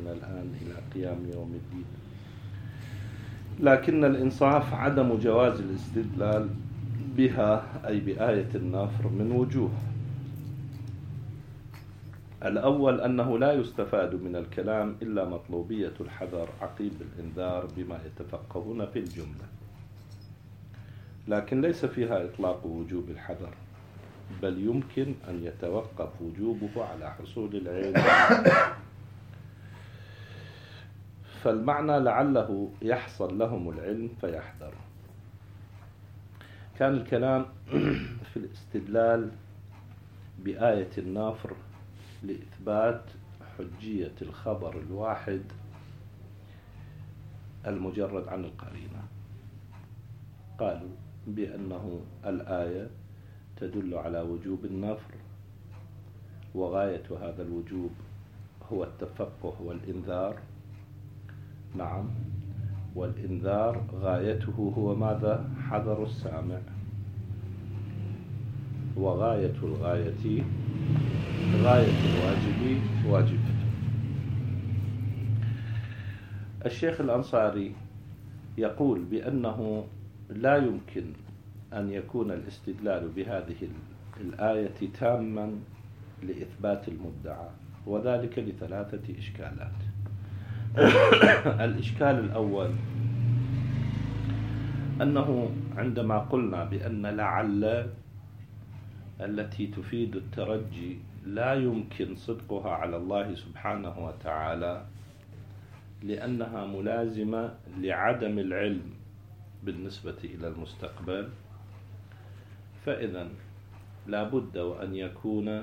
الآن إلى قيام يوم الدين. لكن الإنصاف عدم جواز الاستدلال بها أي بآية النفر من وجوه. الأول أنه لا يستفاد من الكلام إلا مطلوبية الحذر عقيب الإنذار بما يتفقهون في الجملة، لكن ليس فيها إطلاق وجوب الحذر، بل يمكن أن يتوقف وجوبه على حصول العلم. فالمعنى لعله يحصل لهم العلم فيحذر. كان الكلام في الاستدلال بآية النفر لإثبات حجية الخبر الواحد المجرد عن القرينة. قالوا بأنه الآية تدل على وجوب النفر، وغاية هذا الوجوب هو التفقه والإنذار. نعم، والإنذار غايته هو ماذا؟ حذر السامع. وغاية الغاية غاية الواجب واجبة. الشيخ الأنصاري يقول بأنه لا يمكن أن يكون الاستدلال بهذه الآية تاما لإثبات المدعى، وذلك لثلاثة إشكالات. الإشكال الأول أنه عندما قلنا بأن لعل التي تفيد الترجي لا يمكن صدقها على الله سبحانه وتعالى لأنها ملازمة لعدم العلم بالنسبة إلى المستقبل، فإذا لا بد وأن يكون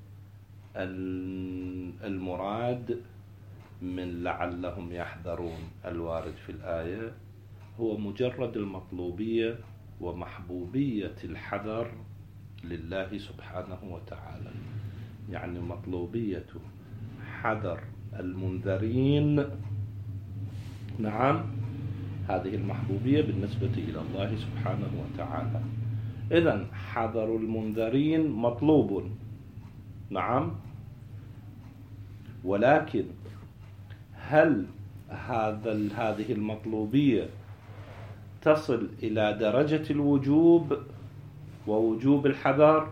المراد من لعلهم يحذرون الوارد في الآية هو مجرد المطلوبية ومحبوبية الحذر لله سبحانه وتعالى، يعني مطلوبية حذر المنذرين. نعم، هذه المحبوبية بالنسبة إلى الله سبحانه وتعالى. إذن حذر المنذرين مطلوب، نعم، ولكن هل هذه المطلوبية تصل إلى درجة الوجوب ووجوب الحذر؟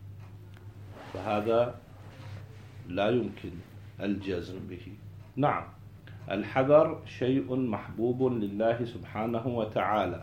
فهذا لا يمكن الجزم به. نعم، الحذر شيء محبوب لله سبحانه وتعالى،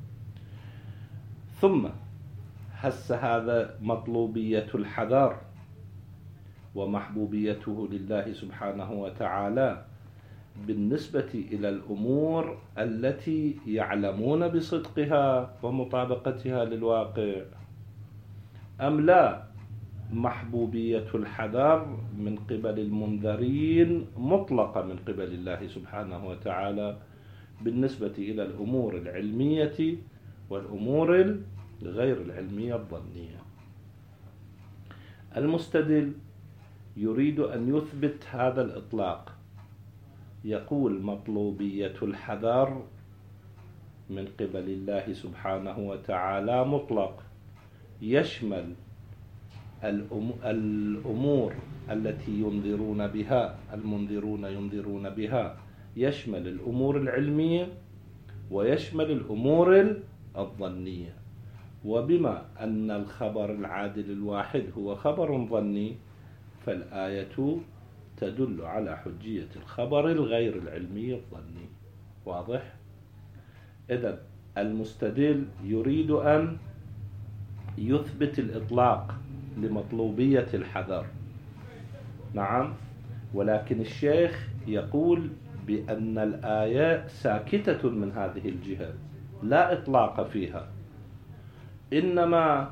ثم هس هذا مطلوبية الحذر ومحبوبيته لله سبحانه وتعالى بالنسبة إلى الأمور التي يعلمون بصدقها ومطابقتها للواقع، أم لا محبوبية الحذر من قبل المنذرين مطلقة من قبل الله سبحانه وتعالى بالنسبة إلى الأمور العلمية والأمور غير العلمية الظنية. المستدل يريد أن يثبت هذا الإطلاق، يقول مطلوبية الحذر من قبل الله سبحانه وتعالى مطلق، يشمل الأمور التي المنذرون ينذرون بها، يشمل الأمور العلمية ويشمل الأمور الظنية. وبما أن الخبر العادل الواحد هو خبر ظني، فالآية تدل على حجية الخبر الغير العلمي الظني. واضح؟ إذن المستدل يريد أن يثبت الإطلاق لمطلوبية الحذر، نعم، ولكن الشيخ يقول بأن الآية ساكتة من هذه الجهة، لا إطلاق فيها، إنما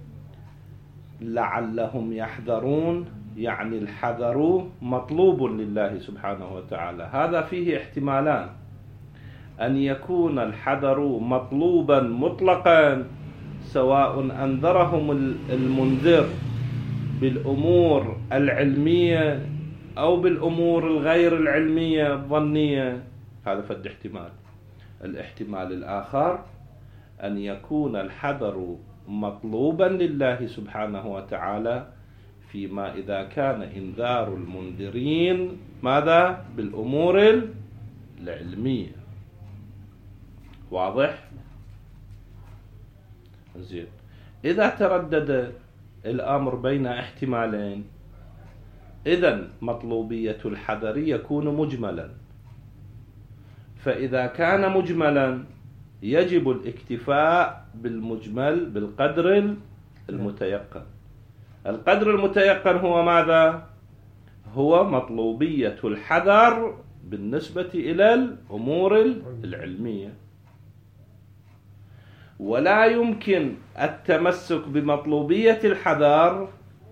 لعلهم يحذرون، يعني الحذر مطلوب لله سبحانه وتعالى. هذا فيه احتمالان: أن يكون الحذر مطلوبا مطلقا سواء أنذرهم المنذر بالأمور العلمية أو بالأمور الغير العلمية الظنية، هذا فد احتمال. الاحتمال الآخر أن يكون الحذر مطلوبا لله سبحانه وتعالى فيما إذا كان إنذار المنذرين ماذا؟ بالأمور العلمية. واضح؟ زين. إذا تردد الأمر بين احتمالين، إذن مطلوبية الحذر يكون مجملا. فإذا كان مجملا يجب الاكتفاء بالمجمل بالقدر المتيقن. القدر المتيقن هو ماذا؟ هو مطلوبية الحذر بالنسبة إلى الأمور العلمية. ولا يمكن التمسك بمطلوبية الحذر،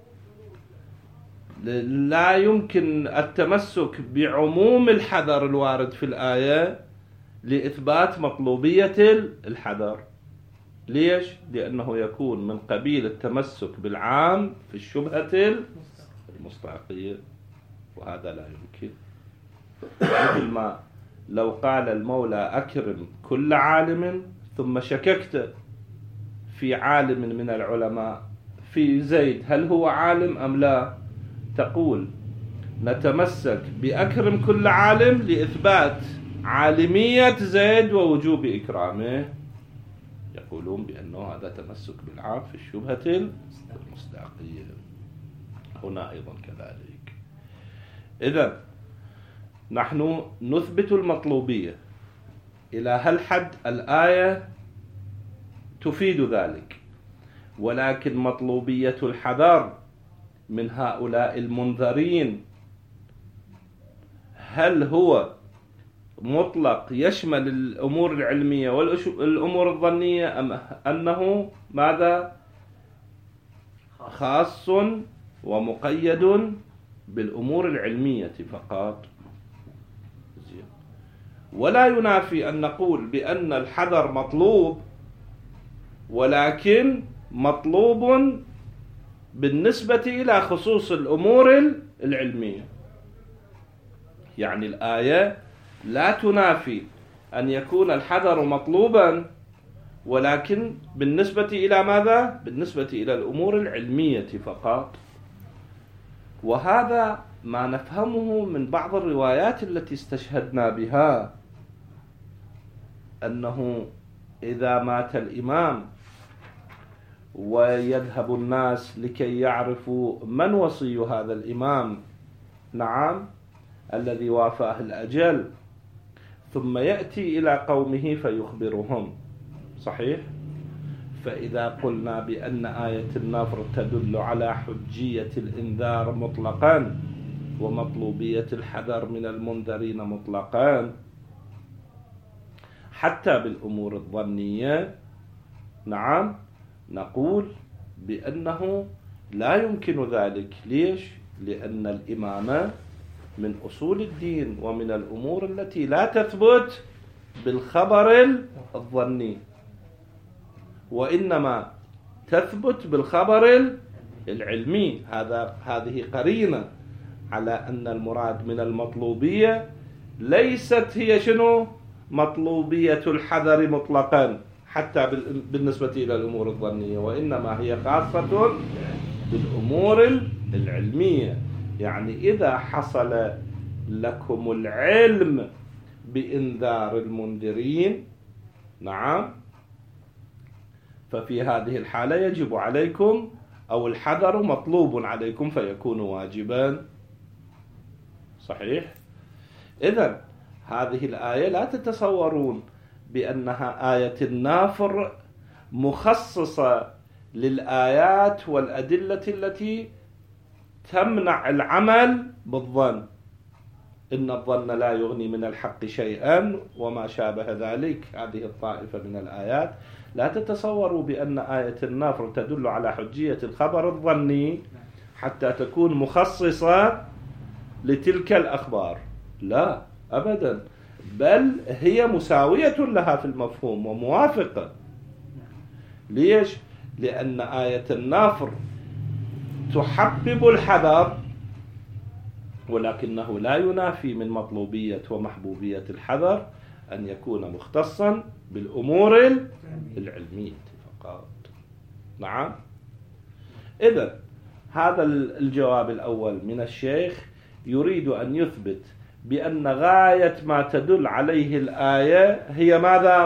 لا يمكن التمسك بعموم الحذر الوارد في الآية لإثبات مطلوبية الحذر. ليش؟ لأنه يكون من قبيل التمسك بالعام في الشبهة المستحقية، وهذا لا يمكن. مثل ما لو قال المولى أكرم كل عالم، ثم شككت في عالم من العلماء، في زيد، هل هو عالم أم لا؟ تقول نتمسك بأكرم كل عالم لإثبات عالمية زيد ووجوب إكرامه. يقولون بأنه هذا تمسك بالعام في الشبهة المصداقية. هنا أيضا كذلك. إذن نحن نثبت المطلوبية إلى هالحد الآية تفيد ذلك، ولكن مطلوبية الحذر من هؤلاء المنذرين هل هو مطلق يشمل الأمور العلمية والأمور الظنية، أم أنه ماذا؟ خاص ومقيد بالأمور العلمية فقط. ولا ينافي أن نقول بأن الحذر مطلوب، ولكن مطلوب بالنسبة إلى خصوص الأمور العلمية. يعني الآية لا تنافي أن يكون الحذر مطلوبا، ولكن بالنسبة إلى ماذا؟ بالنسبة إلى الأمور العلمية فقط. وهذا ما نفهمه من بعض الروايات التي استشهدنا بها، أنه إذا مات الإمام ويذهب الناس لكي يعرفوا من وصي هذا الإمام، نعم، الذي وافاه الأجل، ثم يأتي إلى قومه فيخبرهم، صحيح؟ فإذا قلنا بأن آية النفر تدل على حجية الإنذار مطلقا ومطلوبية الحذر من المنذرين مطلقا حتى بالأمور الظنية، نعم، نقول بأنه لا يمكن ذلك. ليش؟ لأن الإمامة من أصول الدين ومن الأمور التي لا تثبت بالخبر الظني، وإنما تثبت بالخبر العلمي. هذه قرينة على أن المراد من المطلوبية ليست هي شنو؟ مطلوبية الحذر مطلقا حتى بالنسبة إلى الأمور الظنية، وإنما هي خاصة بالأمور العلمية. يعني إذا حصل لكم العلم بإنذار المنذرين، نعم، ففي هذه الحالة يجب عليكم، أو الحذر مطلوب عليكم فيكون واجبا، صحيح؟ إذن هذه الآية لا تتصورون بأنها آية النافر مخصصة للآيات والأدلة التي تمنع العمل بالظن. إن الظن لا يغني من الحق شيئا وما شابه ذلك. هذه الطائفة من الآيات لا تتصوروا بأن آية النفر تدل على حجية الخبر الظني حتى تكون مخصصة لتلك الأخبار، لا أبدا، بل هي مساوية لها في المفهوم وموافقة. ليش؟ لأن آية النفر تحبب الحذر، ولكنه لا ينافي من مطلوبية ومحبوبية الحذر أن يكون مختصا بالأمور العلمية فقط. نعم. إذن هذا الجواب الأول من الشيخ يريد أن يثبت بأن غاية ما تدل عليه الآية هي ماذا؟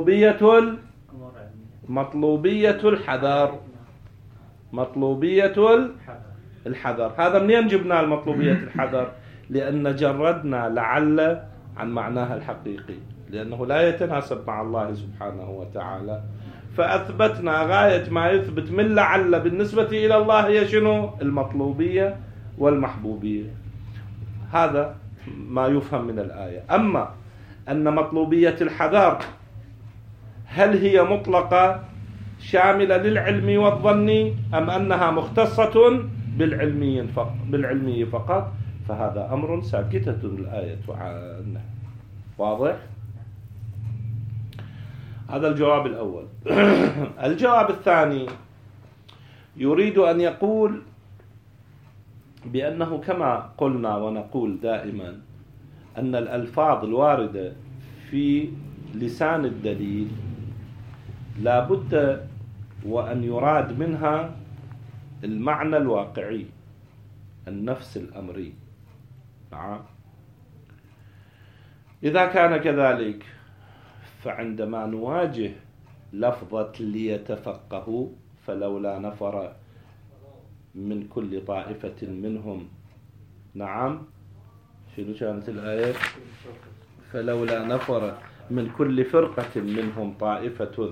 مطلوبية الحذر. مطلوبية الحذر. هذا منين جبنا المطلوبية الحذر؟ لأن جردنا لعل عن معناها الحقيقي، لأنه لا يتناسب مع الله سبحانه وتعالى، فأثبتنا غاية ما يثبت من لعل بالنسبة إلى الله هي شنو؟ المطلوبية والمحبوبية. هذا ما يفهم من الآية. أما أن مطلوبية الحذر هل هي مطلقة شاملة للعلم والظن أم أنها مختصة بالعلمي فقط، فهذا أمر ساكتة الآية عنه. واضح؟ هذا الجواب الأول. الجواب الثاني يريد أن يقول بأنه كما قلنا ونقول دائما أن الألفاظ الواردة في لسان الدليل لا بد وأن يراد منها المعنى الواقعي، النفس الأمري. نعم. إذا كان كذلك فعندما نواجه لفظة ليتفقهوا فلولا نفر من كل طائفة منهم، نعم، شنو كانت الآية؟ فلولا نفر من كل فرقة منهم طائفة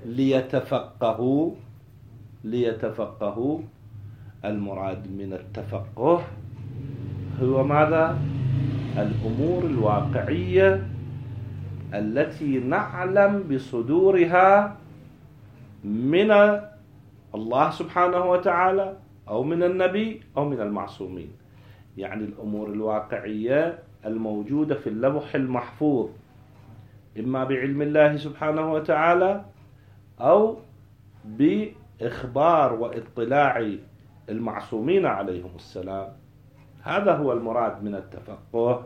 ليتفقهوا. المراد من التفقه هو ماذا؟ الأمور الواقعية التي نعلم بصدورها من الله سبحانه وتعالى أو من النبي أو من المعصومين، يعني الأمور الواقعية الموجودة في اللوح المحفوظ إما بعلم الله سبحانه وتعالى أو بإخبار واطلاع المعصومين عليهم السلام. هذا هو المراد من التفقه.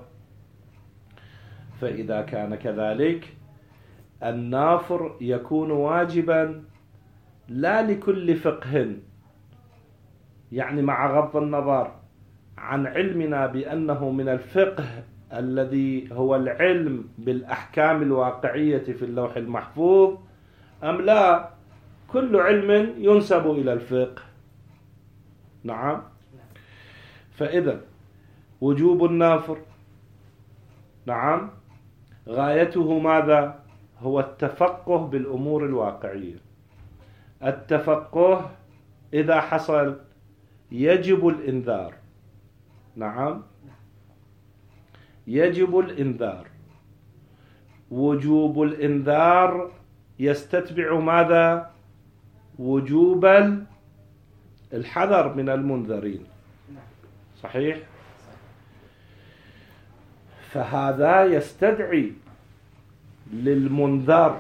فإذا كان كذلك النافر يكون واجبا لا لكل فقه، يعني مع غض النظر عن علمنا بأنه من الفقه الذي هو العلم بالأحكام الواقعية في اللوح المحفوظ، أم لا كل علم ينسب إلى الفقه. نعم. فإذا وجوب النافر، نعم، غايته ماذا؟ هو التفقه بالأمور الواقعية. التفقه إذا حصل يجب الإنذار. نعم، يجب الإنذار. وجوب الإنذار يستتبع ماذا؟ وجوب الحذر من المنذرين. صحيح؟ فهذا يستدعي للمنذر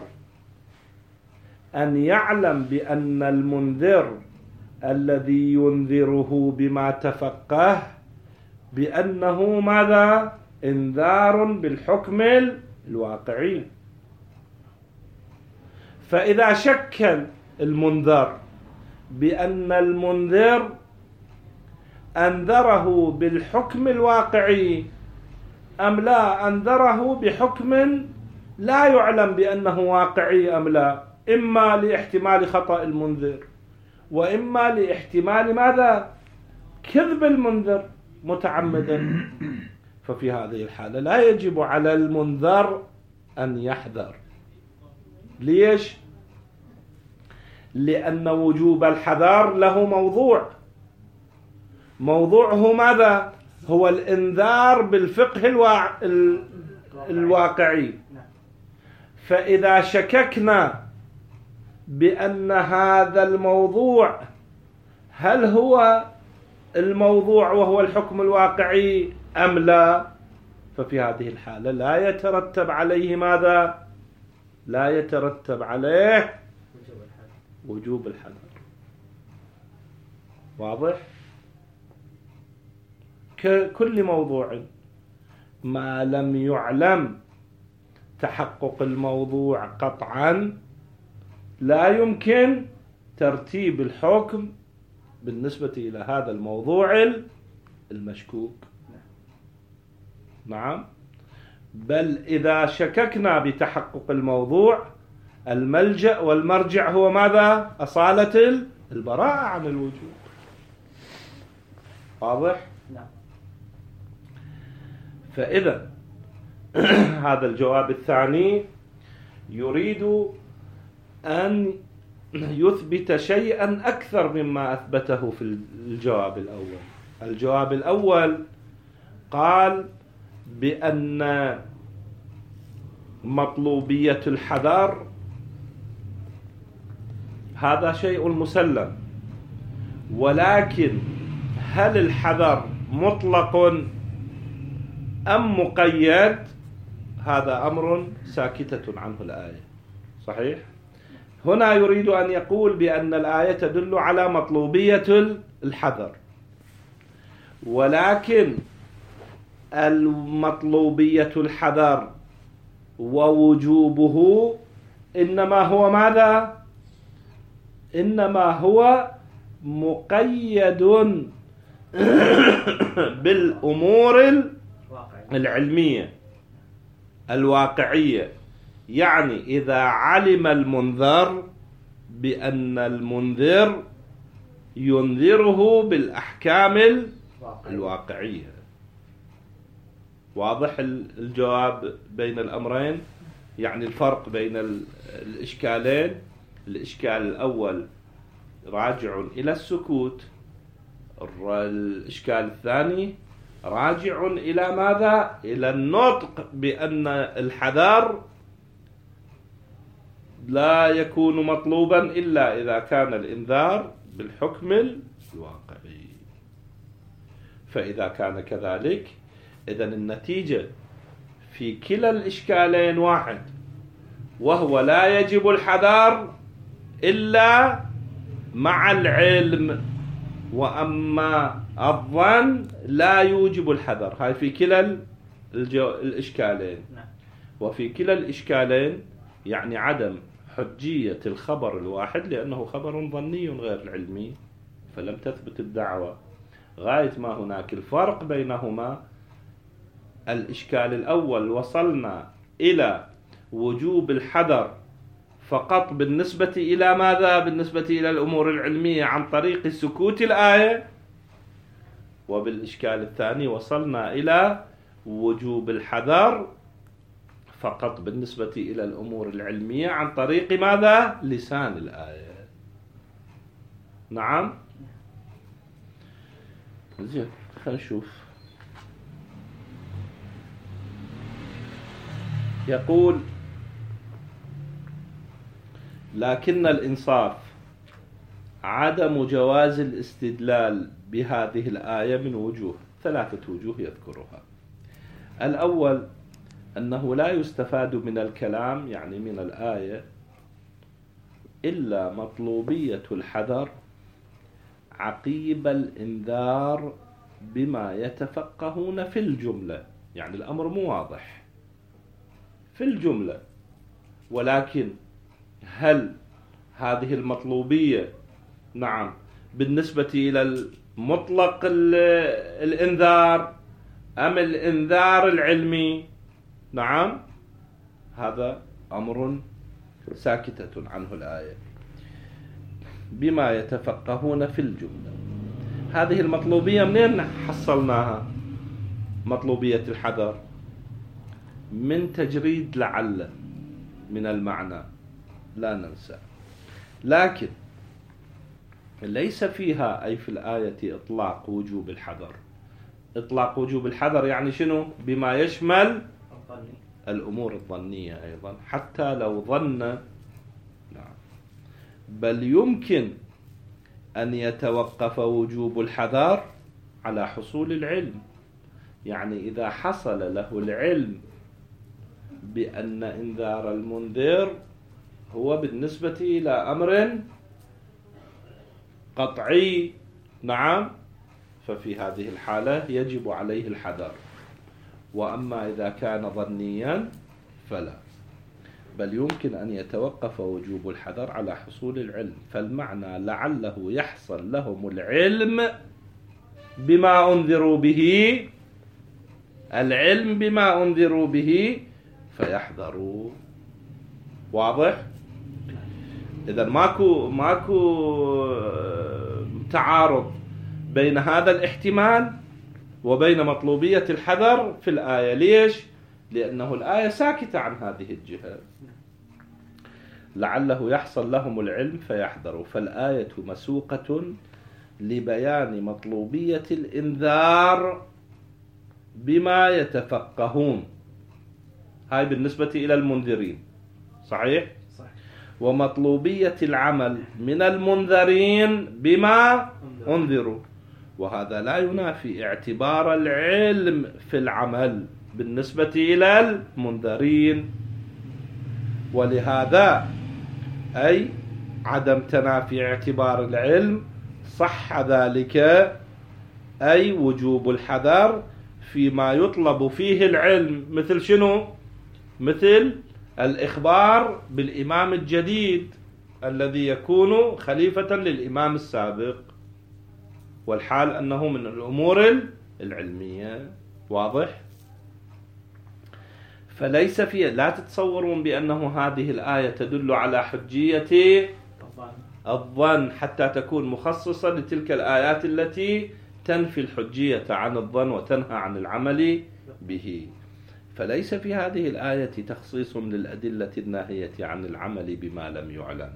أن يعلم بأن المنذر الذي ينذره بما تفقه بأنه ماذا؟ إنذار بالحكم الواقعي. فإذا شك المنذر بأن المنذر أنذره بالحكم الواقعي أم لا أنذره بحكم لا يعلم بأنه واقعي أم لا، إما لاحتمال خطأ المنذر وإما لاحتمال ماذا؟ كذب المنذر متعمدا، ففي هذه الحالة لا يجب على المنذر أن يحذر. ليش؟ لأن وجوب الحذر له موضوعه ماذا؟ هو الإنذار بالفقه الواقعي. فإذا شككنا بأن هذا الموضوع هل هو الموضوع وهو الحكم الواقعي أم لا، ففي هذه الحالة لا يترتب عليه ماذا؟ لا يترتب عليه وجوب الحذر. واضح؟ ككل موضوع ما لم يعلم تحقق الموضوع قطعا لا يمكن ترتيب الحكم بالنسبة إلى هذا الموضوع المشكوك. نعم، بل إذا شككنا بتحقق الموضوع الملجأ والمرجع هو ماذا؟ أصالة البراءة عن الوجود. واضح؟ نعم. فإذا هذا الجواب الثاني يريد أن يثبت شيئا أكثر مما أثبته في الجواب الأول. الجواب الأول قال بأن مطلوبية الحذر هذا شيء مسلم، ولكن هل الحذر مطلق أم مقيد؟ هذا أمر ساكتة عنه الآية. صحيح؟ هنا يريد أن يقول بأن الآية تدل على مطلوبية الحذر، ولكن المطلوبية الحذر ووجوبه إنما هو ماذا؟ إنما هو مقيد بالأمور العلمية الواقعية. يعني إذا علم المنذر بأن المنذر ينذره بالأحكام الواقعية. واضح الجواب بين الأمرين؟ يعني الفرق بين الإشكالين. الإشكال الأول راجع إلى السكوت، الإشكال الثاني راجع إلى ماذا؟ إلى النطق بأن الحذر لا يكون مطلوبا إلا إذا كان الإنذار بالحكم الواقعي. فإذا كان كذلك إذن النتيجة في كلا الإشكالين واحد، وهو لا يجب الحذر إلا مع العلم، وأما الظن لا يوجب الحذر. هاي في كلا الإشكالين. وفي كلا الإشكالين يعني عدم حجية الخبر الواحد لأنه خبر ظني غير علمي، فلم تثبت الدعوة. غاية ما هناك الفرق بينهما. الإشكال الأول وصلنا إلى وجوب الحذر فقط بالنسبة إلى ماذا؟ بالنسبة إلى الأمور العلمية عن طريق سكوت الآية. وبالإشكال الثاني وصلنا إلى وجوب الحذر فقط بالنسبة إلى الأمور العلمية عن طريق ماذا؟ لسان الآية. نعم؟ زين، خلينا نشوف. يقول لكن الإنصاف عدم جواز الاستدلال بهذه الآية من وجوه، 3 وجوه يذكرها. الأول أنه لا يستفاد من الكلام يعني من الآية إلا مطلوبية الحذر عقيب الإنذار بما يتفقهون في الجملة. يعني الأمر مو واضح في الجملة، ولكن هل هذه المطلوبية نعم بالنسبة إلى مطلق الإنذار أم الإنذار العلمي؟ نعم، هذا أمر ساكتة عنه الآية. بما يتفقهون في الجملة، هذه المطلوبية منين حصلناها؟ مطلوبية الحذر من تجريد لعل من المعنى، لا ننسى. لكن ليس فيها أي في الآية إطلاق وجوب الحذر. إطلاق وجوب الحذر يعني شنو؟ بما يشمل الأمور الظنية أيضا، حتى لو ظن. نعم. بل يمكن أن يتوقف وجوب الحذر على حصول العلم. يعني إذا حصل له العلم بأن إنذار المنذر هو بالنسبة إلى أمر قطعي، نعم، ففي هذه الحالة يجب عليه الحذر. وأما إذا كان ظنيا فلا. بل يمكن أن يتوقف وجوب الحذر على حصول العلم، فالمعنى لعله يحصل لهم العلم بما أنذروا به، العلم بما أنذروا به فيحذروا. واضح؟ إذا ماكو تعارض بين هذا الاحتمال وبين مطلوبية الحذر في الآية. ليش؟ لأنه الآية ساكتة عن هذه الجهة. لعله يحصل لهم العلم فيحذروا، فالآية مسوقة لبيان مطلوبية الإنذار بما يتفقهون. هاي بالنسبة إلى المنذرين، صحيح؟ ومطلوبية العمل من المنذرين بما أنذروا، وهذا لا ينافي اعتبار العلم في العمل بالنسبة إلى المنذرين. ولهذا أي عدم تنافي اعتبار العلم صح ذلك أي وجوب الحذر فيما يطلب فيه العلم، مثل شنو؟ مثل الإخبار بالإمام الجديد الذي يكون خليفة للإمام السابق، والحال أنه من الأمور العلمية. واضح؟ فليس فيه، لا تتصورون بأنه هذه الآية تدل على حجية الظن حتى تكون مخصصة لتلك الآيات التي تنفي الحجية عن الظن وتنهى عن العمل به. فليس في هذه الآية تخصيص للأدلة الناهية عن العمل بما لم يعلم،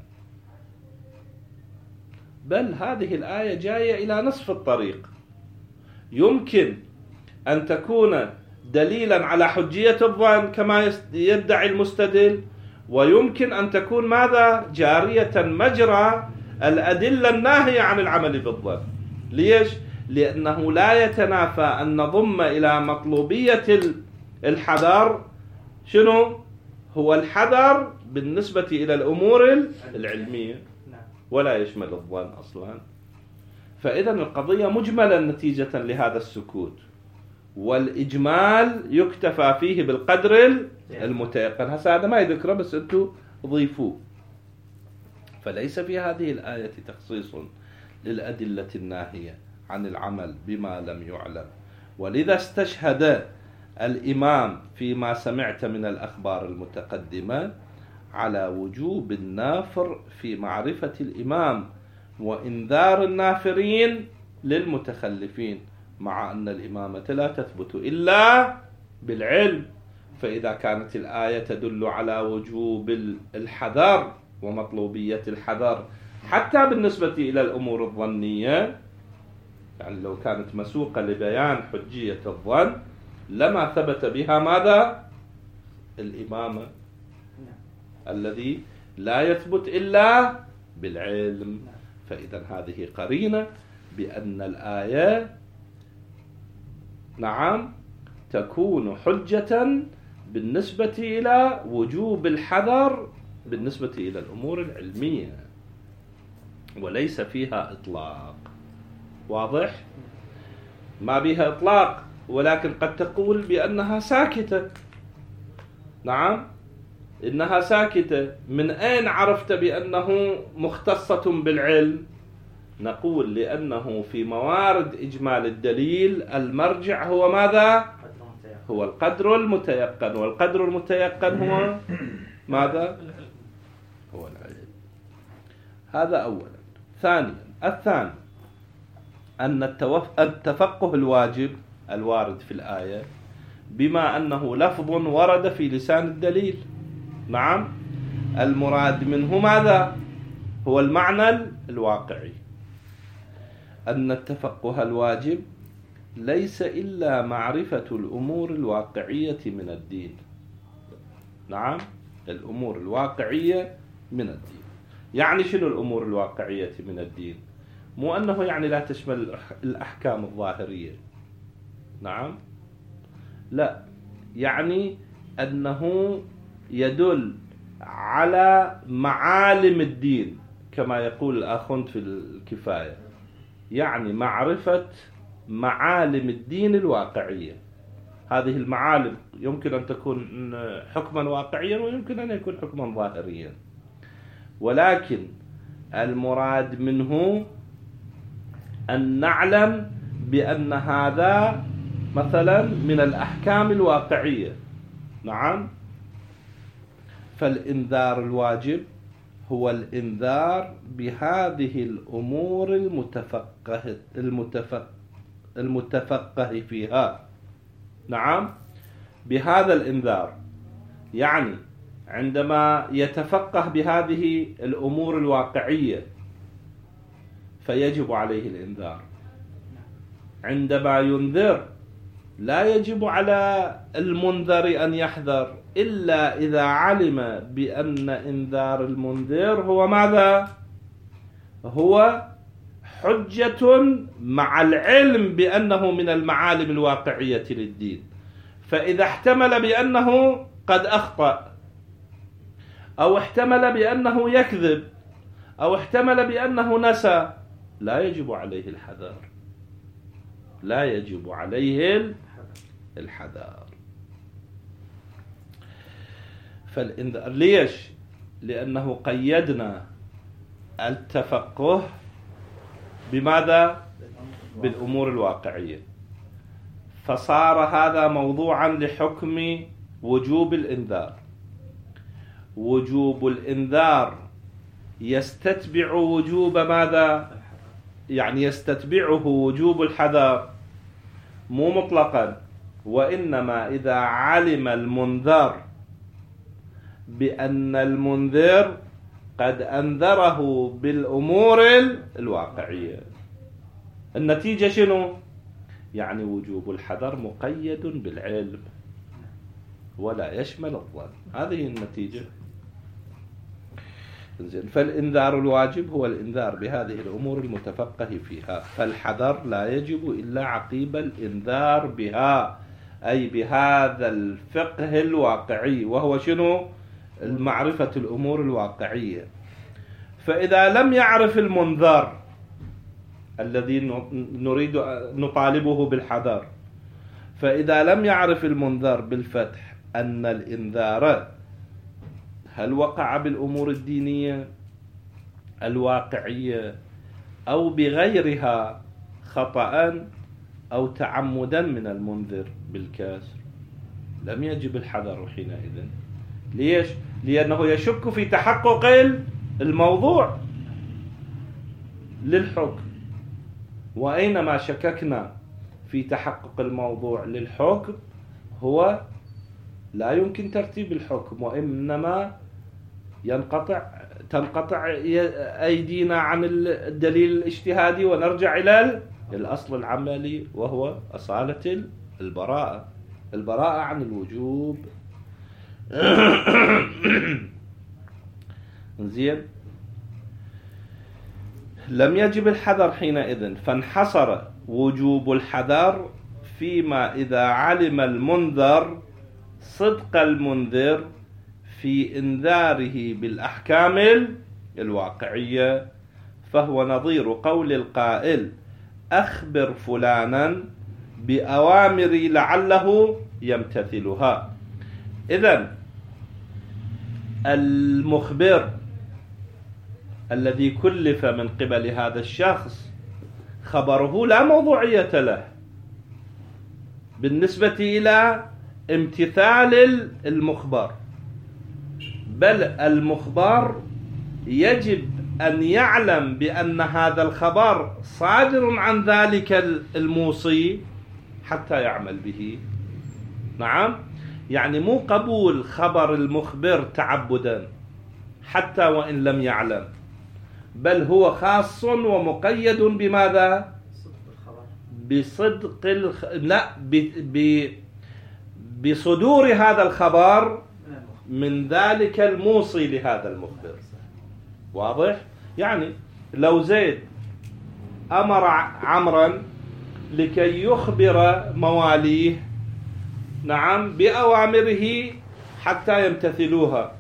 بل هذه الآية جاية إلى نصف الطريق. يمكن أن تكون دليلا على حجية الظن كما يدعي المستدل، ويمكن أن تكون ماذا؟ جارية مجرى الأدلة الناهية عن العمل بالظن. ليش؟ لأنه لا يتنافى أن نضم إلى مطلوبية الحذر شنو؟ هو الحذر بالنسبة إلى الأمور العلمية ولا يشمل الظن أصلا. فإذا القضية مجملة نتيجة لهذا السكوت، والإجمال يكتفى فيه بالقدر المتيقن. هذا ما يذكره بس أنتم ضيفوه. فليس في هذه الآية تخصيص للأدلة الناهية عن العمل بما لم يعلم، ولذا استشهد الإمام فيما سمعت من الأخبار المتقدمة على وجوب النافر في معرفة الإمام وإنذار النافرين للمتخلفين، مع أن الإمامة لا تثبت إلا بالعلم. فإذا كانت الآية تدل على وجوب الحذر ومطلوبية الحذر حتى بالنسبة إلى الأمور الظنية، يعني لو كانت مسوقة لبيان حجية الظن لما ثبت بها ماذا؟ الإمامة الذي لا يثبت إلا بالعلم. فإذا هذه قرينة بأن الآية نعم تكون حجة بالنسبة إلى وجوب الحذر بالنسبة إلى الأمور العلمية، وليس فيها إطلاق. واضح؟ ما بها إطلاق، ولكن قد تقول بأنها ساكتة. نعم، إنها ساكتة. من أين عرفت بأنه مختصة بالعلم؟ نقول لأنه في موارد إجمال الدليل المرجع هو ماذا؟ هو القدر المتيقن، والقدر المتيقن هو ماذا؟ هو العلم. هذا أولا. ثانيا، الثاني أن التفقه الواجب الوارد في الآية بما أنه لفظ ورد في لسان الدليل. نعم، المراد منه ماذا؟ هو المعنى الواقعي. أن التفقه الواجب ليس إلا معرفة الأمور الواقعية من الدين. نعم، الأمور الواقعية من الدين. يعني شنو الأمور الواقعية من الدين؟ مو أنه يعني لا تشمل الأحكام الظاهرية. نعم، لا، يعني أنه يدل على معالم الدين كما يقول الآخوند في الكفاية، يعني معرفة معالم الدين الواقعية. هذه المعالم يمكن أن تكون حكما واقعيا ويمكن أن يكون حكما ظاهريا، ولكن المراد منه أن نعلم بأن هذا مثلا من الأحكام الواقعية. نعم. فالإنذار الواجب هو الإنذار بهذه الأمور المتفقه فيها. نعم، بهذا الإنذار، يعني عندما يتفقه بهذه الأمور الواقعية فيجب عليه الإنذار. عندما ينذر لا يجب على المنذر أن يحذر إلا إذا علم بأن إنذار المنذر هو ماذا؟ هو حجة مع العلم بأنه من المعالم الواقعية للدين. فإذا احتمل بأنه قد أخطأ، أو احتمل بأنه يكذب، أو احتمل بأنه نسى، لا يجب عليه الحذر، لا يجب عليه الحذر. فالإنذار ليش؟ لأنه قيدنا التفقه بماذا؟ بالأمور الواقعية، فصار هذا موضوعا لحكم وجوب الإنذار. وجوب الإنذار يستتبع وجوب ماذا؟ يعني يستتبعه وجوب الحذر، مو مطلقا، وإنما إذا علم المنذر بأن المنذر قد أنذره بالأمور الواقعية. النتيجة شنو؟ يعني وجوب الحذر مقيد بالعلم ولا يشمل الظن. هذه النتيجة. فالإنذار الواجب هو الإنذار بهذه الأمور المتفقه فيها، فالحذر لا يجب إلا عقيب الإنذار بها، أي بهذا الفقه الواقعي، وهو شنو؟ المعرفة الأمور الواقعية. فإذا لم يعرف المنذر الذي نريد نطالبه بالحذر، فإذا لم يعرف المنذر بالفتح أن الإنذار هل وقع بالأمور الدينية الواقعية أو بغيرها خطأ أو تعمدا من المنذر بالكسر، لم يجب الحذر حينئذ. ليش؟ لأنه يشك في تحقق الموضوع للحكم، وأينما شككنا في تحقق الموضوع للحكم هو لا يمكن ترتيب الحكم، وإنما تنقطع أيدينا عن الدليل الاجتهادي ونرجع إلى الأصل العملي، وهو أصالة البراءة عن الوجوب. زين. لم يجب الحذر حينئذ، فانحصر وجوب الحذر فيما إذا علم المنذر صدق المنذر في إنذاره بالأحكام الواقعية، فهو نظير قول القائل: أخبر فلانا بأوامري لعله يمتثلها. إذن المخبر الذي كلف من قبل هذا الشخص خبره لا موضوعية له بالنسبة إلى امتثال المخبر، بل المخبر يجب أن يعلم بأن هذا الخبر صادر عن ذلك الموصي حتى يعمل به. نعم، يعني مو قبول خبر المخبر تعبدا حتى وإن لم يعلم، بل هو خاص ومقيد بماذا؟ بصدق بصدور هذا الخبر من ذلك الموصي لهذا المخبر. واضح؟ يعني لو زيد أمر عمرا لكي يخبر مواليه، نعم، بأوامره حتى يمتثلوها،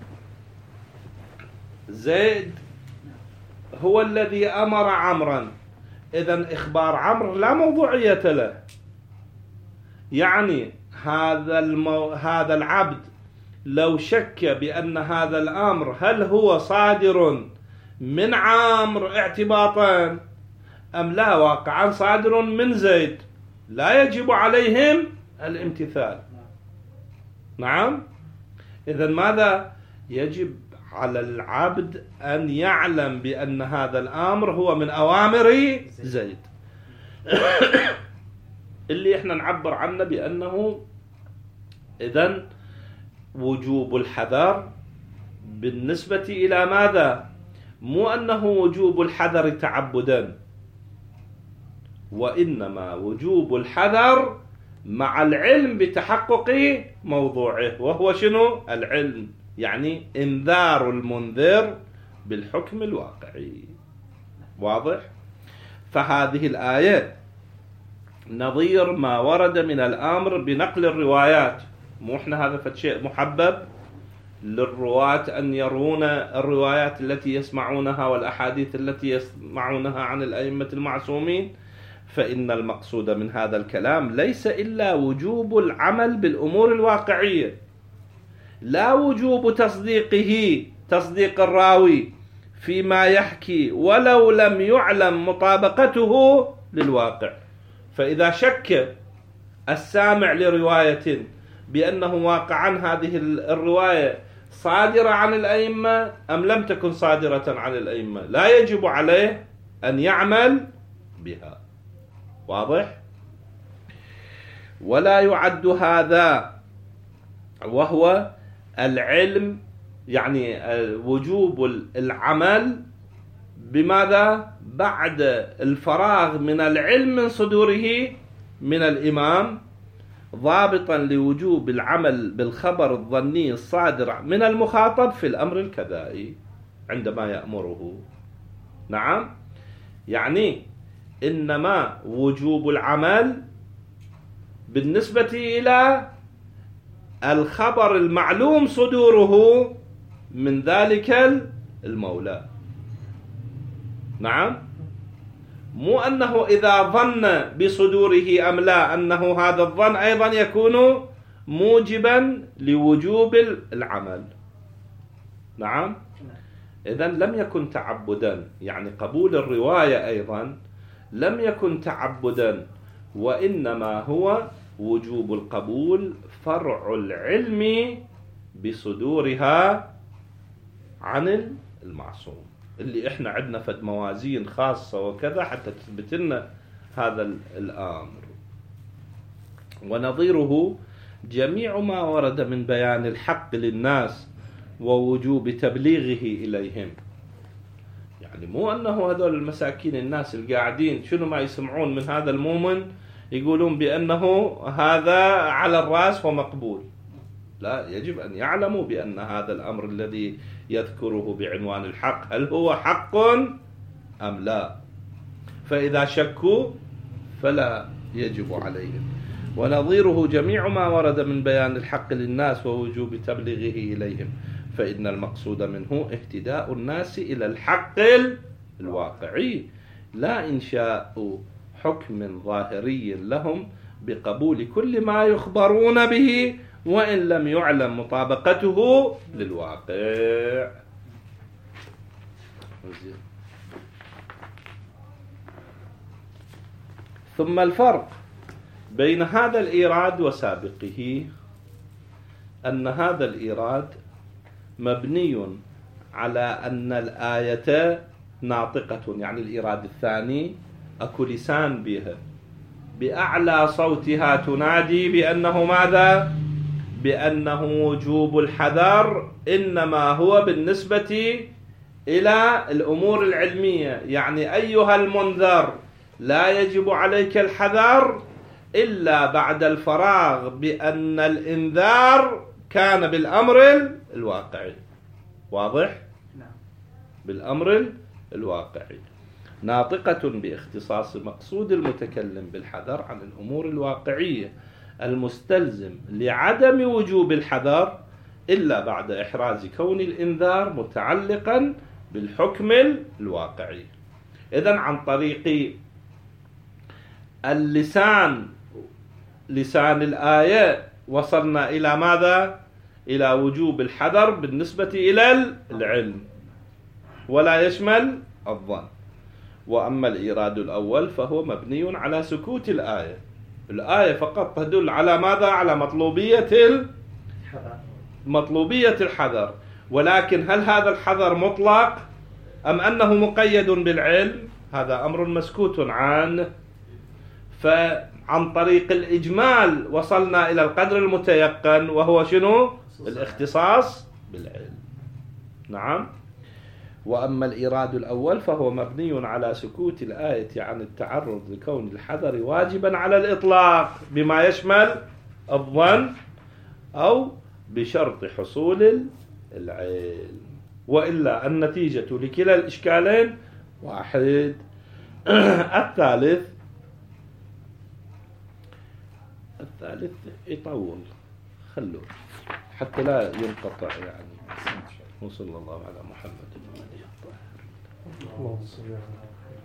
زيد هو الذي أمر عمرا، إذن إخبار عمرو لا موضوعية له. يعني هذا العبد لو شك بأن هذا الأمر هل هو صادر من عمرو اعتباطا أم لا واقعا صادر من زيد، لا يجب عليهم الامتثال. نعم. إذن ماذا يجب على العبد؟ أن يعلم بأن هذا الأمر هو من أوامر زيد اللي احنا نعبر عنه بأنه إذن وجوب الحذر بالنسبة إلى ماذا؟ مو أنه وجوب الحذر تعبدا، وإنما وجوب الحذر مع العلم بتحقق موضوعه، وهو شنو؟ العلم، يعني انذار المنذر بالحكم الواقعي. واضح؟ فهذه الآية نظير ما ورد من الأمر بنقل الروايات. مو احنا هذا فشيء محبب للرواة أن يرون الروايات التي يسمعونها والأحاديث التي يسمعونها عن الأئمة المعصومين، فإن المقصود من هذا الكلام ليس إلا وجوب العمل بالأمور الواقعية، لا وجوب تصديق الراوي فيما يحكي ولو لم يعلم مطابقته للواقع. فإذا شك السامع لرواية بأنه واقعا هذه الرواية صادرة عن الأئمة أم لم تكن صادرة عن الأئمة، لا يجب عليه أن يعمل بها. واضح؟ ولا يعد هذا وهو العلم، يعني وجوب العمل بماذا؟ بعد الفراغ من العلم من صدوره من الإمام، ضابطا لوجوب العمل بالخبر الظني الصادر من المخاطب في الأمر الكذائي عندما يأمره. نعم، يعني إنما وجوب العمل بالنسبة إلى الخبر المعلوم صدوره من ذلك المولى. نعم، مو أنه إذا ظن بصدوره أم لا أنه هذا الظن أيضا يكون موجبا لوجوب العمل. نعم. إذن لم يكن تعبدا، يعني قبول الرواية أيضا لم يكن تعبدا، وإنما هو وجوب القبول فرع العلم بصدورها عن المعصوم، اللي احنا عندنا فد موازين خاصة وكذا حتى تثبت لنا هذا الأمر. ونظيره جميع ما ورد من بيان الحق للناس ووجوب تبليغه إليهم. يعني مو أنه هذول المساكين الناس القاعدين شنو ما يسمعون من هذا المؤمن يقولون بأنه هذا على الرأس ومقبول. لا، يجب أن يعلموا بأن هذا الأمر الذي يذكره بعنوان الحق هل هو حق أم لا. فإذا شكوا فلا يجب عليهم. ونظيره جميع ما ورد من بيان الحق للناس ووجوب تبليغه إليهم، فإن المقصود منه اهتداء الناس إلى الحق الواقعي، لا إنشاء حكم ظاهري لهم بقبول كل ما يخبرون به وإن لم يعلم مطابقته للواقع. ثم الفرق بين هذا الإيراد وسابقه أن هذا الإيراد مبني على أن الآية ناطقة، يعني الإيراد الثاني أكو لسان بها بأعلى صوتها تنادي بأنه ماذا؟ بأنه وجوب الحذر إنما هو بالنسبة إلى الأمور العلمية، يعني أيها المنذر لا يجب عليك الحذر إلا بعد الفراغ بأن الإنذار كان بالأمر الواقعي. واضح؟ بالأمر الواقعي، ناطقة باختصاص مقصود المتكلم بالحذر عن الأمور الواقعية المستلزم لعدم وجوب الحذر إلا بعد إحراز كون الإنذار متعلقا بالحكم الواقعي. إذن عن طريق اللسان، لسان الآية وصلنا إلى ماذا؟ إلى وجوب الحذر بالنسبة إلى العلم ولا يشمل الظن. وأما الإيراد الأول فهو مبني على سكوت الآية. الآية فقط تدل على ماذا؟ على مطلوبية الحذر، ولكن هل هذا الحذر مطلق أم أنه مقيد بالعلم؟ هذا أمر مسكوت عنه. فعن طريق الإجمال وصلنا إلى القدر المتيقن، وهو شنو؟ الاختصاص بالعلم. نعم. وأما الإيراد الأول فهو مبني على سكوت الآية عن التعرض لكون الحذر واجبا على الإطلاق بما يشمل الظن أو بشرط حصول العلم، وإلا النتيجة لكلا الإشكالين واحد. الثالث يطول، خلوه حتى لا ينقطع يعني. وصلى الله على محمد وآله الطاهرين.